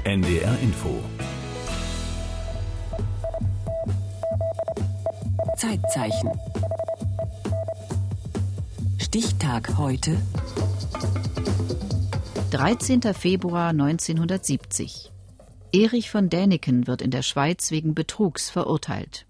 NDR Info. Zeitzeichen. Stichtag heute. 13. Februar 1970. Erich von Däniken wird in der Schweiz wegen Betrugs verurteilt.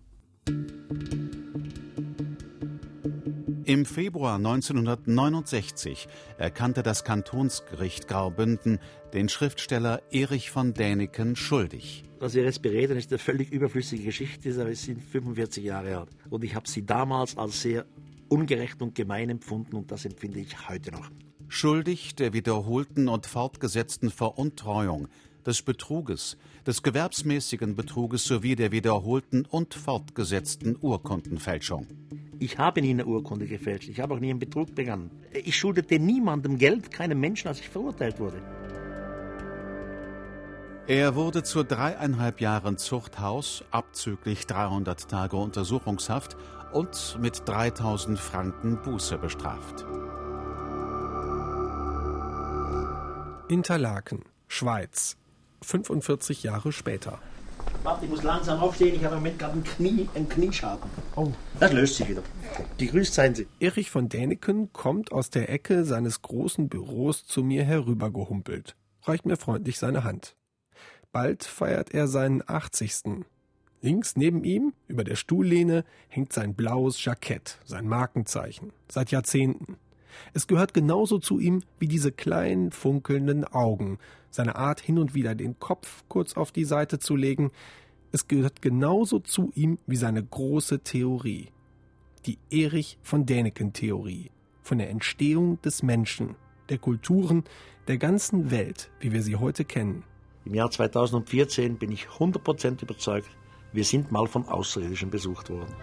Im Februar 1969 erkannte das Kantonsgericht Graubünden den Schriftsteller Erich von Däniken schuldig. Was wir jetzt bereden, ist eine völlig überflüssige Geschichte, aber es sind 45 Jahre alt. Und ich habe sie damals als sehr ungerecht und gemein empfunden und das empfinde ich heute noch. Schuldig der wiederholten und fortgesetzten Veruntreuung, des Betruges, des gewerbsmäßigen Betruges sowie der wiederholten und fortgesetzten Urkundenfälschung. Ich habe nie eine Urkunde gefälscht, ich habe auch nie einen Betrug begangen. Ich schuldete niemandem Geld, keinem Menschen, als ich verurteilt wurde. Er wurde zu 3,5 Jahren Zuchthaus, abzüglich 300 Tage Untersuchungshaft und mit 3.000 Franken Buße bestraft. Interlaken, Schweiz, 45 Jahre später. Warte, ich muss langsam aufstehen, ich habe im Moment gerade einen Knieschaden. Oh. Das löst sich wieder. Gegrüßt seien Sie. Erich von Däniken kommt aus der Ecke seines großen Büros zu mir herübergehumpelt, reicht mir freundlich seine Hand. Bald feiert er seinen 80. Links neben ihm, über der Stuhllehne, hängt sein blaues Jackett, sein Markenzeichen, seit Jahrzehnten. Es gehört genauso zu ihm wie diese kleinen, funkelnden Augen, seine Art, hin und wieder den Kopf kurz auf die Seite zu legen. Es gehört genauso zu ihm wie seine große Theorie. Die Erich von Däniken-Theorie. Von der Entstehung des Menschen, der Kulturen, der ganzen Welt, wie wir sie heute kennen. Im Jahr 2014 bin ich 100% überzeugt, wir sind mal von Außerirdischen besucht worden.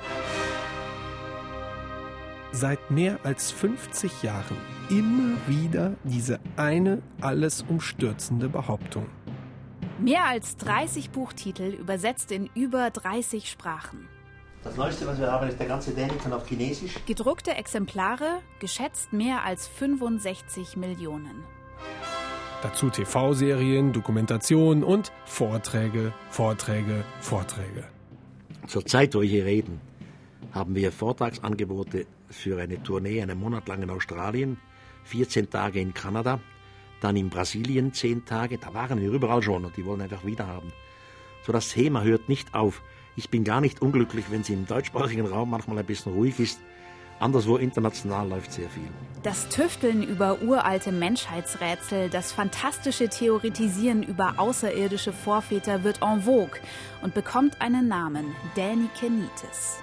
Seit mehr als 50 Jahren immer wieder diese eine alles umstürzende Behauptung. Mehr als 30 Buchtitel, übersetzt in über 30 Sprachen. Das Neueste, was wir haben, ist der ganze Däniken auf Chinesisch. Gedruckte Exemplare, geschätzt mehr als 65 Millionen. Dazu TV-Serien, Dokumentationen und Vorträge. Zur Zeit, wo wir hier reden, haben wir Vortragsangebote für eine Tournee, einen Monat lang in Australien, 14 Tage in Kanada, dann in Brasilien 10 Tage. Da waren wir überall schon und die wollen einfach wieder haben. So, das Thema hört nicht auf. Ich bin gar nicht unglücklich, wenn es im deutschsprachigen Raum manchmal ein bisschen ruhig ist. Anderswo international läuft sehr viel. Das Tüfteln über uralte Menschheitsrätsel, das fantastische Theoretisieren über außerirdische Vorväter wird en vogue und bekommt einen Namen: Dänikenitis.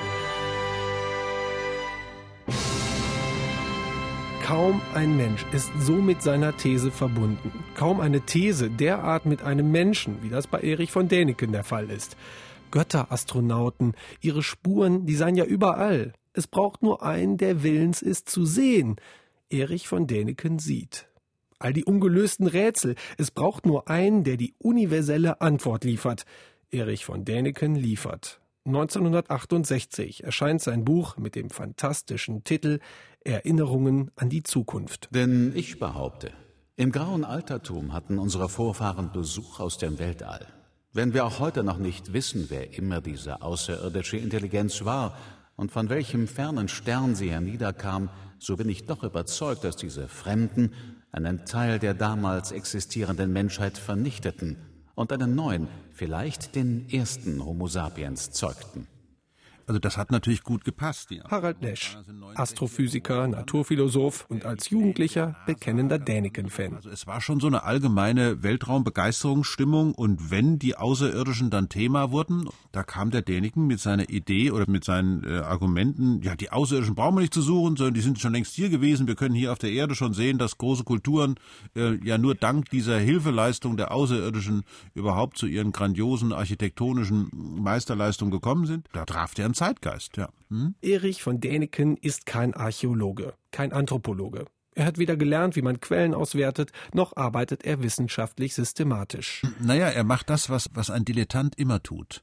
Kaum ein Mensch ist so mit seiner These verbunden. Kaum eine These derart mit einem Menschen, wie das bei Erich von Däniken der Fall ist. Götter, Astronauten, ihre Spuren, die seien ja überall. Es braucht nur einen, der willens ist zu sehen. Erich von Däniken sieht. All die ungelösten Rätsel, es braucht nur einen, der die universelle Antwort liefert. Erich von Däniken liefert. 1968 erscheint sein Buch mit dem fantastischen Titel Erinnerungen an die Zukunft. Denn ich behaupte, im grauen Altertum hatten unsere Vorfahren Besuch aus dem Weltall. Wenn wir auch heute noch nicht wissen, wer immer diese außerirdische Intelligenz war und von welchem fernen Stern sie herniederkam, so bin ich doch überzeugt, dass diese Fremden einen Teil der damals existierenden Menschheit vernichteten und einen neuen, vielleicht den ersten Homo sapiens zeugten. Also das hat natürlich gut gepasst. Ja. Harald Lesch, Astrophysiker, Naturphilosoph und als Jugendlicher bekennender Däniken-Fan. Also es war schon so eine allgemeine Weltraumbegeisterungsstimmung und wenn die Außerirdischen dann Thema wurden, da kam der Däniken mit seiner Idee oder mit seinen Argumenten, ja, die Außerirdischen brauchen wir nicht zu suchen, sondern die sind schon längst hier gewesen. Wir können hier auf der Erde schon sehen, dass große Kulturen ja nur dank dieser Hilfeleistung der Außerirdischen überhaupt zu ihren grandiosen architektonischen Meisterleistungen gekommen sind. Da traf der einen Zeitgeist, ja. Erich von Däniken ist kein Archäologe, kein Anthropologe. Er hat weder gelernt, wie man Quellen auswertet, noch arbeitet er wissenschaftlich systematisch. Naja, er macht das, was ein Dilettant immer tut.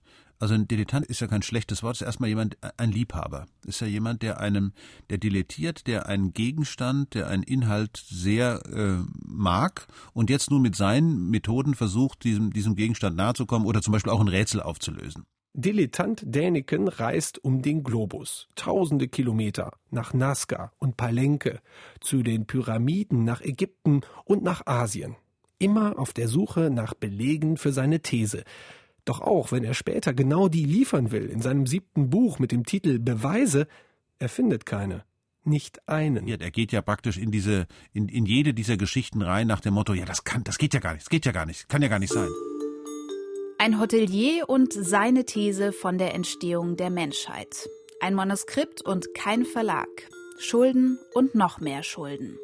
Also ein Dilettant ist ja kein schlechtes Wort, ist erstmal jemand, ein Liebhaber. Ist ja jemand, der dilettiert, der einen Gegenstand, der einen Inhalt sehr mag und jetzt nun mit seinen Methoden versucht, diesem Gegenstand nahezukommen oder zum Beispiel auch ein Rätsel aufzulösen. Dilettant Däniken reist um den Globus, tausende Kilometer, nach Nazca und Palenque, zu den Pyramiden, nach Ägypten und nach Asien. Immer auf der Suche nach Belegen für seine These. Doch auch wenn er später genau die liefern will, in seinem 7. Buch mit dem Titel Beweise, er findet keine. Nicht einen. Ja, er geht ja praktisch in jede dieser Geschichten rein nach dem Motto, ja, das geht ja gar nicht, kann ja gar nicht sein. Ein Hotelier und seine These von der Entstehung der Menschheit. Ein Manuskript und kein Verlag. Schulden und noch mehr Schulden.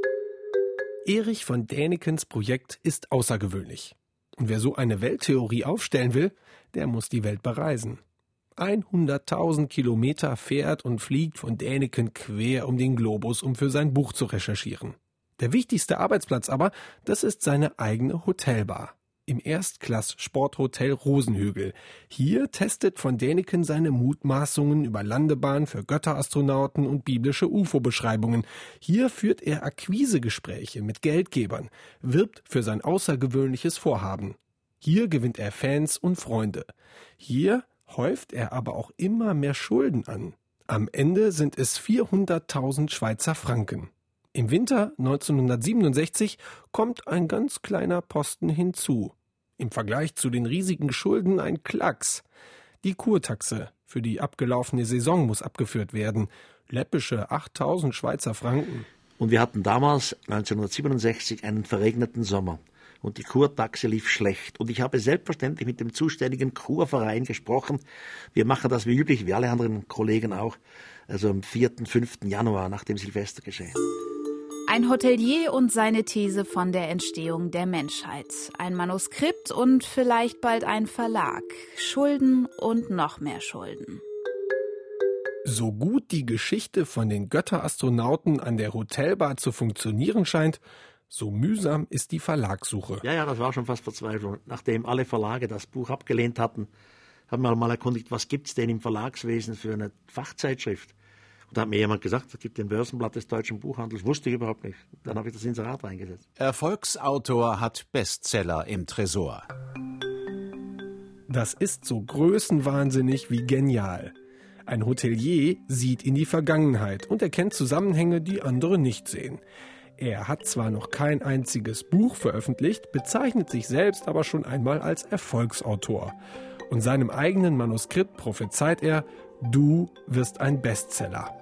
Erich von Dänikens Projekt ist außergewöhnlich. Und wer so eine Welttheorie aufstellen will, der muss die Welt bereisen. 100.000 Kilometer fährt und fliegt von Däniken quer um den Globus, um für sein Buch zu recherchieren. Der wichtigste Arbeitsplatz aber, das ist seine eigene Hotelbar. Im Erstklass-Sporthotel Rosenhügel. Hier testet von Däniken seine Mutmaßungen über Landebahn für Götterastronauten und biblische UFO-Beschreibungen. Hier führt er Akquisegespräche mit Geldgebern, wirbt für sein außergewöhnliches Vorhaben. Hier gewinnt er Fans und Freunde. Hier häuft er aber auch immer mehr Schulden an. Am Ende sind es 400.000 Schweizer Franken. Im Winter 1967 kommt ein ganz kleiner Posten hinzu. Im Vergleich zu den riesigen Schulden ein Klacks. Die Kurtaxe für die abgelaufene Saison muss abgeführt werden. Läppische 8.000 Schweizer Franken. Und wir hatten damals, 1967, einen verregneten Sommer. Und die Kurtaxe lief schlecht. Und ich habe selbstverständlich mit dem zuständigen Kurverein gesprochen. Wir machen das wie üblich, wie alle anderen Kollegen auch, also am 4., 5. Januar nach dem Silvester geschehen. Ein Hotelier und seine These von der Entstehung der Menschheit. Ein Manuskript und vielleicht bald ein Verlag. Schulden und noch mehr Schulden. So gut die Geschichte von den Götterastronauten an der Hotelbar zu funktionieren scheint, so mühsam ist die Verlagssuche. Ja, das war schon fast Verzweiflung. Nachdem alle Verlage das Buch abgelehnt hatten, haben wir mal erkundigt, was gibt's denn im Verlagswesen für eine Fachzeitschrift? Und da hat mir jemand gesagt, es gibt den Börsenblatt des deutschen Buchhandels. Wusste ich überhaupt nicht. Dann habe ich das Inserat reingesetzt. Erfolgsautor hat Bestseller im Tresor. Das ist so größenwahnsinnig wie genial. Ein Hotelier sieht in die Vergangenheit und erkennt Zusammenhänge, die andere nicht sehen. Er hat zwar noch kein einziges Buch veröffentlicht, bezeichnet sich selbst aber schon einmal als Erfolgsautor. Und seinem eigenen Manuskript prophezeit er, du wirst ein Bestseller.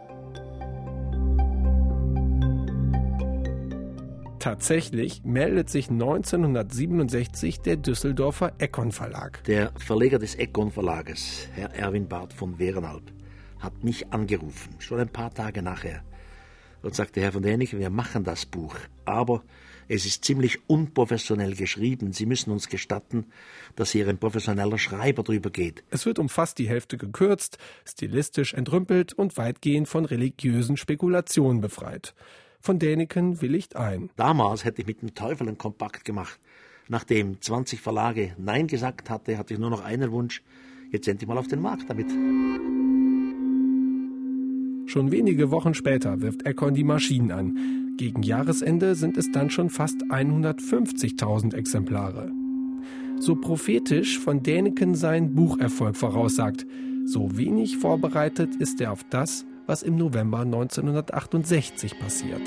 Tatsächlich meldet sich 1967 der Düsseldorfer Econ Verlag. Der Verleger des Econ Verlages, Herr Erwin Barth von Wehrenalb, hat mich angerufen, schon ein paar Tage nachher, und sagte, Herr von Däniken, wir machen das Buch, aber es ist ziemlich unprofessionell geschrieben. Sie müssen uns gestatten, dass hier ein professioneller Schreiber drüber geht. Es wird um fast die Hälfte gekürzt, stilistisch entrümpelt und weitgehend von religiösen Spekulationen befreit. Von Däniken willigt ein. Damals hätte ich mit dem Teufel einen Kompakt gemacht. Nachdem 20 Verlage Nein gesagt hatte ich nur noch einen Wunsch, jetzt endlich mal auf den Markt damit. Schon wenige Wochen später wirft Econ die Maschinen an. Gegen Jahresende sind es dann schon fast 150.000 Exemplare. So prophetisch von Däniken sein Bucherfolg voraussagt, so wenig vorbereitet ist er auf das, was im November 1968 passiert.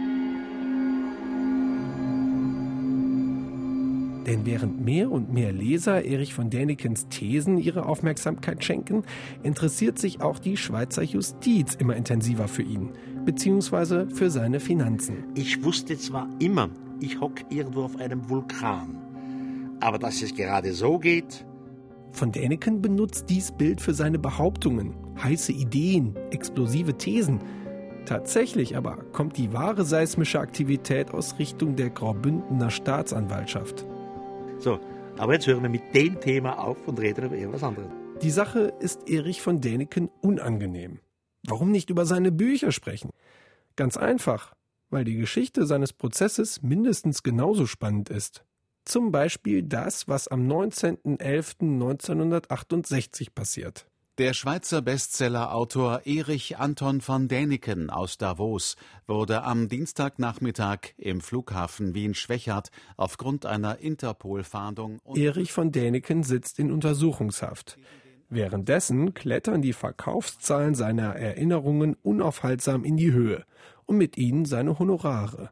Denn während mehr und mehr Leser Erich von Dänikens Thesen ihre Aufmerksamkeit schenken, interessiert sich auch die Schweizer Justiz immer intensiver für ihn, beziehungsweise für seine Finanzen. Ich wusste zwar immer, ich hocke irgendwo auf einem Vulkan, aber dass es gerade so geht... Von Däniken benutzt dies Bild für seine Behauptungen, heiße Ideen, explosive Thesen. Tatsächlich aber kommt die wahre seismische Aktivität aus Richtung der Graubündener Staatsanwaltschaft. So, aber jetzt hören wir mit dem Thema auf und reden über irgendwas anderes. Die Sache ist Erich von Däniken unangenehm. Warum nicht über seine Bücher sprechen? Ganz einfach, weil die Geschichte seines Prozesses mindestens genauso spannend ist. Zum Beispiel das, was am 19.11.1968 passiert. Der Schweizer Bestsellerautor Erich Anton von Däniken aus Davos wurde am Dienstagnachmittag im Flughafen Wien-Schwechat aufgrund einer Interpol-Fahndung... Erich von Däniken sitzt in Untersuchungshaft. Währenddessen klettern die Verkaufszahlen seiner Erinnerungen unaufhaltsam in die Höhe und mit ihnen seine Honorare.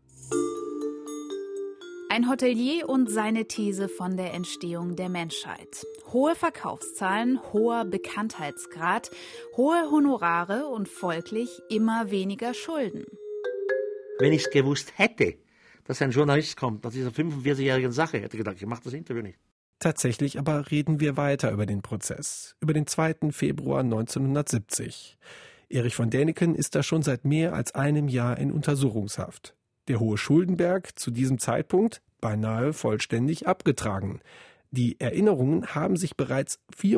Ein Hotelier und seine These von der Entstehung der Menschheit. Hohe Verkaufszahlen, hoher Bekanntheitsgrad, hohe Honorare und folglich immer weniger Schulden. Wenn ich es gewusst hätte, dass ein Journalist kommt, nach dieser 45-jährigen Sache, hätte ich gedacht, ich mache das Interview nicht. Tatsächlich aber reden wir weiter über den Prozess, über den 2. Februar 1970. Erich von Däniken ist da schon seit mehr als einem Jahr in Untersuchungshaft. Der hohe Schuldenberg zu diesem Zeitpunkt beinahe vollständig abgetragen. Die Erinnerungen haben sich bereits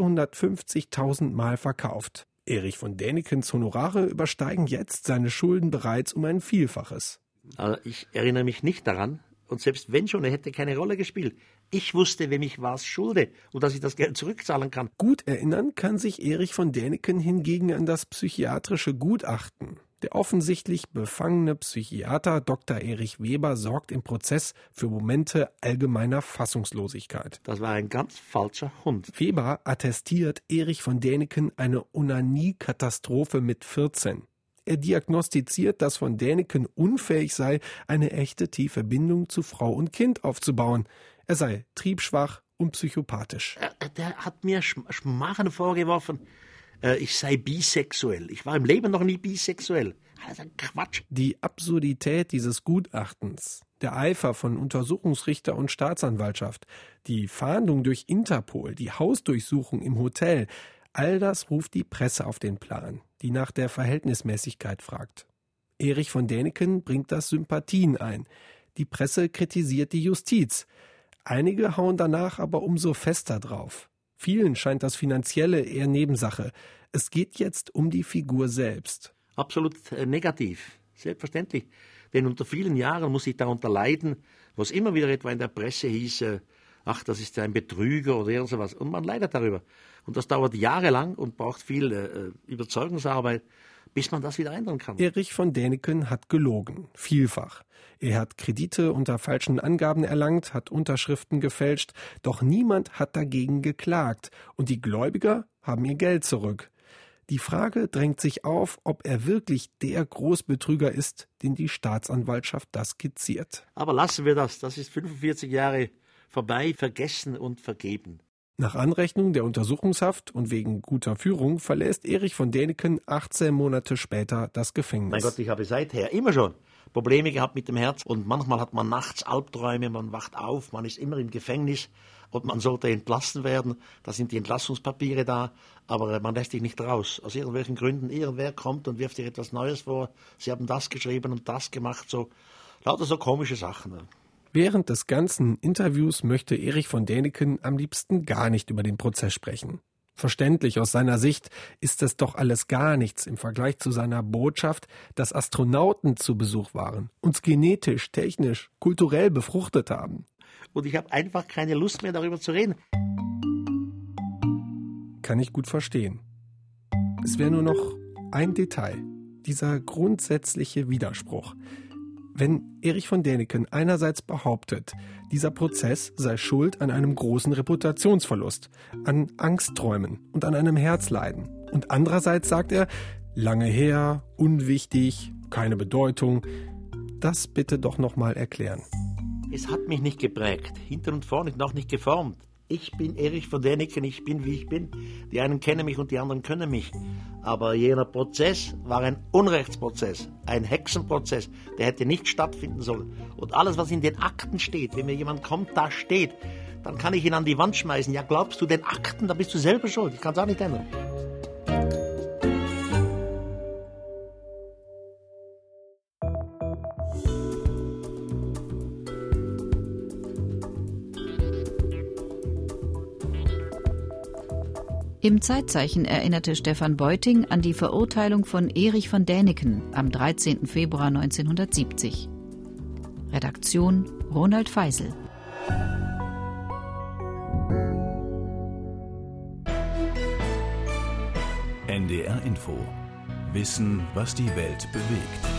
450.000 Mal verkauft. Erich von Dänikens Honorare übersteigen jetzt seine Schulden bereits um ein Vielfaches. Also ich erinnere mich nicht daran, und selbst wenn schon, er hätte keine Rolle gespielt. Ich wusste, wem ich was schulde und dass ich das Geld zurückzahlen kann. Gut erinnern kann sich Erich von Däniken hingegen an das psychiatrische Gutachten. Der offensichtlich befangene Psychiater Dr. Erich Weber sorgt im Prozess für Momente allgemeiner Fassungslosigkeit. Das war ein ganz falscher Hund. Weber attestiert Erich von Däniken eine Onanie-Katastrophe mit 14. Er diagnostiziert, dass von Däniken unfähig sei, eine echte tiefe Bindung zu Frau und Kind aufzubauen. Er sei triebschwach und psychopathisch. Der hat mir Schmarren vorgeworfen, ich sei bisexuell. Ich war im Leben noch nie bisexuell. Das ist ein Quatsch. Die Absurdität dieses Gutachtens, der Eifer von Untersuchungsrichter und Staatsanwaltschaft, die Fahndung durch Interpol, die Hausdurchsuchung im Hotel, all das ruft die Presse auf den Plan, die nach der Verhältnismäßigkeit fragt. Erich von Däniken bringt das Sympathien ein. Die Presse kritisiert die Justiz. Einige hauen danach aber umso fester drauf. Vielen scheint das Finanzielle eher Nebensache. Es geht jetzt um die Figur selbst. Absolut negativ, selbstverständlich. Denn unter vielen Jahren muss ich darunter leiden, was immer wieder etwa in der Presse hieß, ach, das ist ein Betrüger oder irgend sowas. Und man leidet darüber. Und das dauert jahrelang und braucht viel Überzeugungsarbeit, bis man das wieder ändern kann. Erich von Däniken hat gelogen, vielfach. Er hat Kredite unter falschen Angaben erlangt, hat Unterschriften gefälscht, doch niemand hat dagegen geklagt und die Gläubiger haben ihr Geld zurück. Die Frage drängt sich auf, ob er wirklich der Großbetrüger ist, den die Staatsanwaltschaft da skizziert. Aber lassen wir das, das ist 45 Jahre vorbei, vergessen und vergeben. Nach Anrechnung der Untersuchungshaft und wegen guter Führung verlässt Erich von Däniken 18 Monate später das Gefängnis. Mein Gott, ich habe seither immer schon Probleme gehabt mit dem Herz und manchmal hat man nachts Albträume, man wacht auf, man ist immer im Gefängnis und man sollte entlassen werden. Da sind die Entlassungspapiere da, aber man lässt sich nicht raus. Aus irgendwelchen Gründen, irgendwer kommt und wirft dir etwas Neues vor. Sie haben das geschrieben und das gemacht, so lauter so komische Sachen. Während des ganzen Interviews möchte Erich von Däniken am liebsten gar nicht über den Prozess sprechen. Verständlich, aus seiner Sicht ist es doch alles gar nichts im Vergleich zu seiner Botschaft, dass Astronauten zu Besuch waren, uns genetisch, technisch, kulturell befruchtet haben. Und ich habe einfach keine Lust mehr, darüber zu reden. Kann ich gut verstehen. Es wäre nur noch ein Detail, dieser grundsätzliche Widerspruch. Wenn Erich von Däniken einerseits behauptet, dieser Prozess sei schuld an einem großen Reputationsverlust, an Angstträumen und an einem Herzleiden, und andererseits sagt er, lange her, unwichtig, keine Bedeutung, das bitte doch nochmal erklären. Es hat mich nicht geprägt, hinten und vorne noch nicht geformt. Ich bin Erich von Däniken, ich bin, wie ich bin. Die einen kennen mich und die anderen können mich. Aber jener Prozess war ein Unrechtsprozess, ein Hexenprozess, der hätte nicht stattfinden sollen. Und alles, was in den Akten steht, wenn mir jemand kommt, da steht, dann kann ich ihn an die Wand schmeißen. Ja, glaubst du den Akten, da bist du selber schuld. Ich kann es auch nicht ändern. Im Zeitzeichen erinnerte Stefan Beuting an die Verurteilung von Erich von Däniken am 13. Februar 1970. Redaktion Ronald Feisel. HR Info. Wissen, was die Welt bewegt.